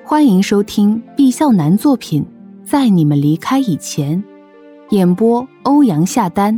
欢迎收听毕笑男作品《在你们离开以前》，演播欧阳夏丹。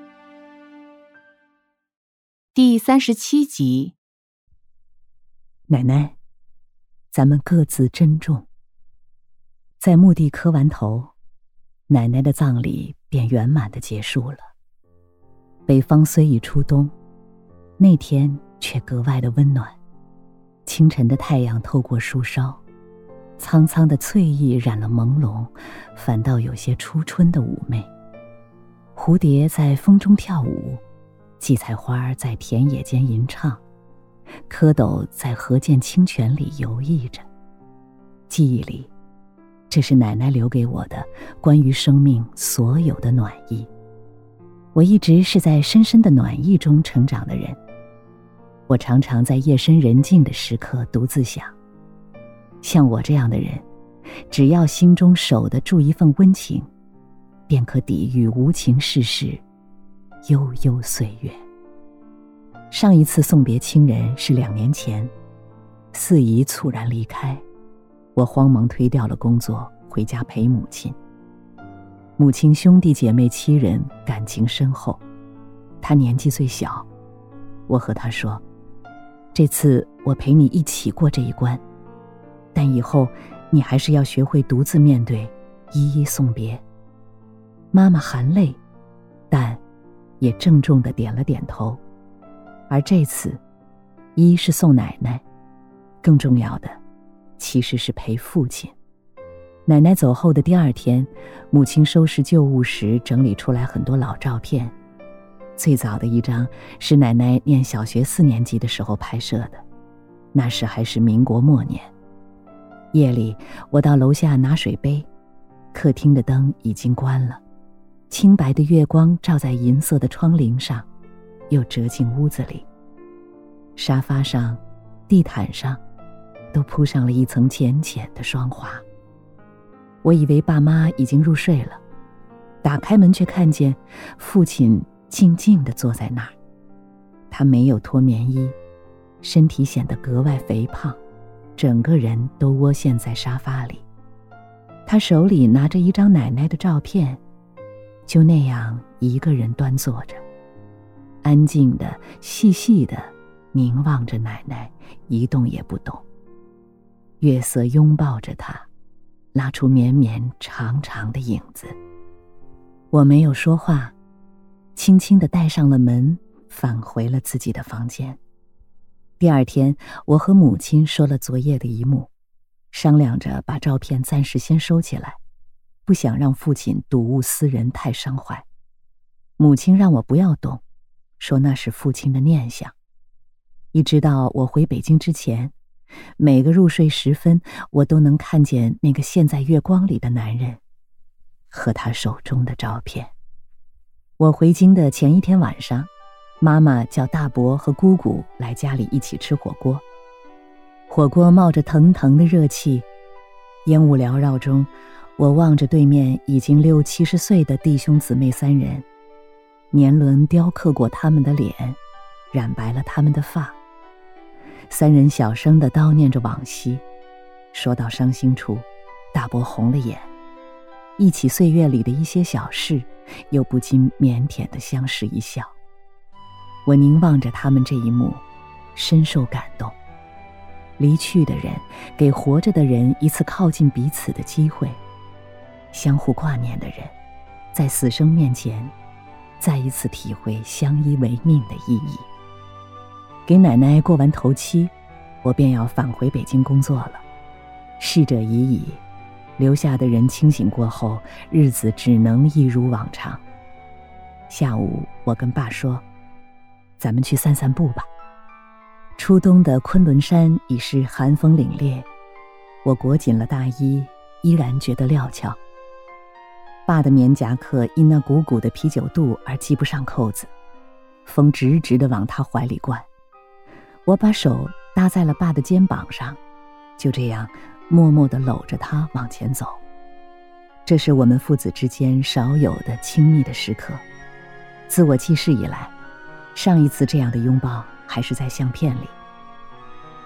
第37集。 奶奶，咱们各自珍重。在墓地磕完头，奶奶的葬礼便圆满地结束了。北方虽已初冬，那天却格外的温暖。清晨的太阳透过树梢，苍苍的翠意染了朦胧，反倒有些初春的妩媚。蝴蝶在风中跳舞，荠菜花在田野间吟唱，蝌蚪在河涧清泉里游弋着。记忆里，这是奶奶留给我的关于生命所有的暖意。我一直是在深深的暖意中成长的人。我常常在夜深人静的时刻独自想，像我这样的人，只要心中守得住一份温情，便可抵御无情世事，悠悠岁月。上一次送别亲人是2年前，四姨猝然离开，我慌忙推掉了工作，回家陪母亲。母亲兄弟姐妹7人，感情深厚。她年纪最小，我和她说，这次我陪你一起过这一关，但以后你还是要学会独自面对，一一送别。妈妈含泪，但也郑重地点了点头。而这次，一是送奶奶，更重要的其实是陪父亲。奶奶走后的第2天，母亲收拾旧物时整理出来很多老照片。最早的一张是奶奶念小学4年级的时候拍摄的，那时还是民国末年。夜里，我到楼下拿水杯，客厅的灯已经关了，清白的月光照在银色的窗棂上，又折进屋子里。沙发上、地毯上都铺上了一层浅浅的霜华。我以为爸妈已经入睡了，打开门却看见父亲静静地坐在那儿。他没有脱棉衣，身体显得格外肥胖，整个人都窝陷在沙发里。他手里拿着一张奶奶的照片，就那样一个人端坐着，安静的、细细的凝望着奶奶，一动也不动。月色拥抱着他，拉出绵绵长长的影子。我没有说话，轻轻地带上了门，返回了自己的房间。第2天，我和母亲说了昨夜的一幕，商量着把照片暂时先收起来，不想让父亲睹物思人太伤怀。母亲让我不要动，说那是父亲的念想。一直到我回北京之前，每个入睡时分，我都能看见那个陷在月光里的男人和他手中的照片。我回京的前1天晚上，妈妈叫大伯和姑姑来家里一起吃火锅。火锅冒着腾腾的热气，烟雾缭绕中，我望着对面已经60、70岁的弟兄姊妹3人，年轮雕刻过他们的脸，染白了他们的发。3人小声地叨念着往昔，说到伤心处，大伯红了眼，忆起岁月里的一些小事，又不禁腼腆地相视一笑。我凝望着他们这一幕，深受感动。离去的人给活着的人一次靠近彼此的机会，相互挂念的人在死生面前再一次体会相依为命的意义。给奶奶过完头七，我便要返回北京工作了。逝者已矣，留下的人清醒过后，日子只能一如往常。下午我跟爸说，咱们去散散步吧。初冬的昆仑山已是寒风凛冽，我裹紧了大衣，依然觉得料峭。爸的棉夹克因那鼓鼓的啤酒肚而系不上扣子，风直直地往他怀里灌。我把手搭在了爸的肩膀上，就这样默默地搂着他往前走。这是我们父子之间少有的亲密的时刻。自我记事以来，上一次这样的拥抱还是在相片里。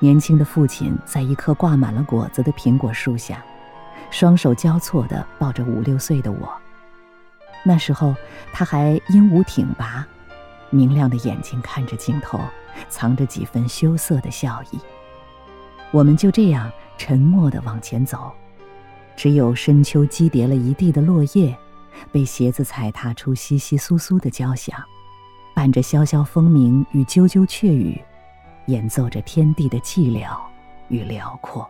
年轻的父亲在一棵挂满了果子的苹果树下，双手交错地抱着5、6岁的我。那时候他还英武挺拔，明亮的眼睛看着镜头，藏着几分羞涩的笑意。我们就这样沉默地往前走，只有深秋积叠了一地的落叶，被鞋子踩踏出窸窸窣窣的交响，伴着潇潇风鸣与啾啾雀语，演奏着天地的寂寥与辽阔。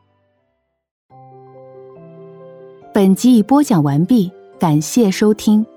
本集已播讲完毕，感谢收听。